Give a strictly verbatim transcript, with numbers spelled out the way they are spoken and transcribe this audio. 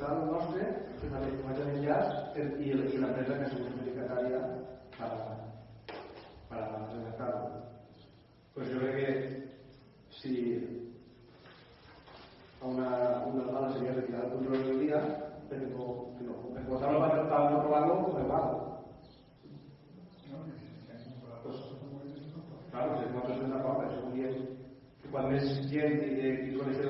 serà el nostre que també faig l'enllaç i l'empresa que ha sigut adjudicatària per a redactar-ho. Pues jo crec que si a una dada seria retirar el control del dia perquè no, perquè votar-lo per no aprovar-lo com el val. Claro, si nosaltres estem d'acord, això vol dir que quan més gent i coneixement